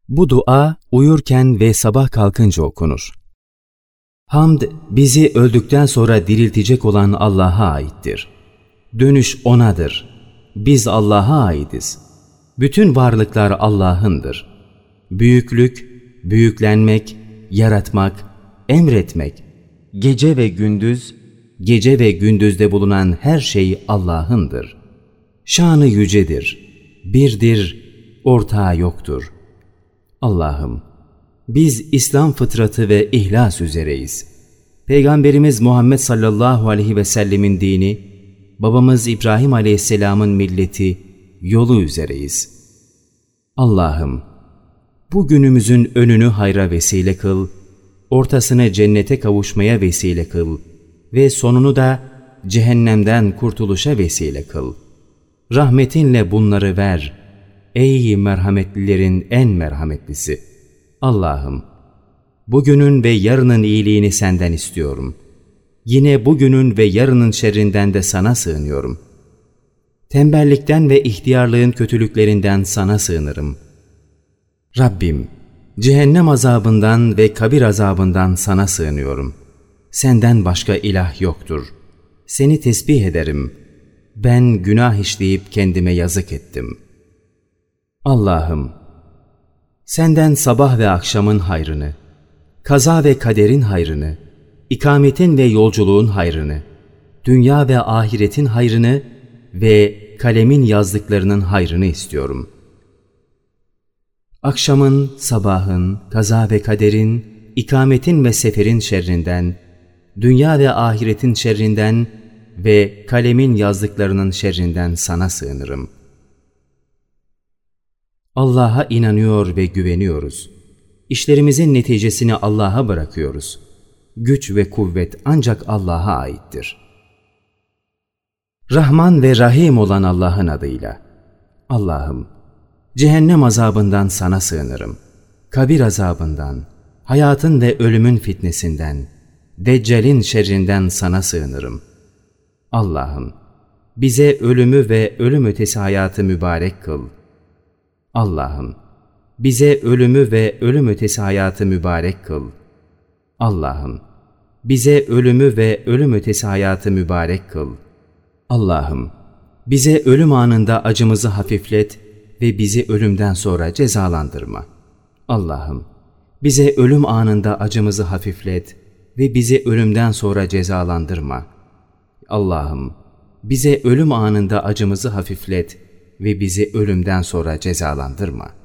Bu dua uyurken ve sabah kalkınca okunur. Hamd, bizi öldükten sonra diriltecek olan Allah'a aittir. Dönüş O'nadır. Biz Allah'a aitiz. Bütün varlıklar Allah'ındır. Büyüklük, büyüklenmek, yaratmak, emretmek, gece ve gündüzde bulunan her şey Allah'ındır. Şanı yücedir, birdir, ortağı yoktur. Allah'ım, biz İslam fıtratı ve ihlas üzereyiz. Peygamberimiz Muhammed sallallahu aleyhi ve sellemin dini, babamız İbrahim aleyhisselamın milleti, yolu üzereyiz. Allah'ım, bu günümüzün önünü hayra vesile kıl, ortasını cennete kavuşmaya vesile kıl ve sonunu da cehennemden kurtuluşa vesile kıl. Rahmetinle bunları ver, ey merhametlilerin en merhametlisi. Allah'ım, bugünün ve yarının iyiliğini senden istiyorum. Yine bugünün ve yarının şerrinden de sana sığınıyorum. Tembellikten ve ihtiyarlığın kötülüklerinden sana sığınırım. Rabbim, cehennem azabından ve kabir azabından sana sığınıyorum. Senden başka ilah yoktur. Seni tesbih ederim. Ben günah işleyip kendime yazık ettim. Allah'ım, senden sabah ve akşamın hayrını, kaza ve kaderin hayrını, ikametin ve yolculuğun hayrını, dünya ve ahiretin hayrını ve kalemin yazdıklarının hayrını istiyorum. Akşamın, sabahın, kaza ve kaderin, ikametin ve seferin şerrinden, dünya ve ahiretin şerrinden ve kalemin yazdıklarının şerrinden sana sığınırım. Allah'a inanıyor ve güveniyoruz. İşlerimizin neticesini Allah'a bırakıyoruz. Güç ve kuvvet ancak Allah'a aittir. Rahman ve Rahim olan Allah'ın adıyla. Allah'ım, cehennem azabından sana sığınırım. Kabir azabından, hayatın ve ölümün fitnesinden, Deccal'in şerrinden sana sığınırım. Allah'ım, bize ölümü ve ölüm ötesi hayatı mübarek kıl. Allah'ım, bize ölümü ve ölüm ötesi hayatı mübarek kıl. Allah'ım, bize ölümü ve ölüm ötesi hayatı mübarek kıl. Allah'ım, bize ölüm anında acımızı hafiflet ve bizi ölümden sonra cezalandırma. Allah'ım, bize ölüm anında acımızı hafiflet ve bizi ölümden sonra cezalandırma. Allah'ım, bize ölüm anında acımızı hafiflet ve bizi ölümden sonra cezalandırma.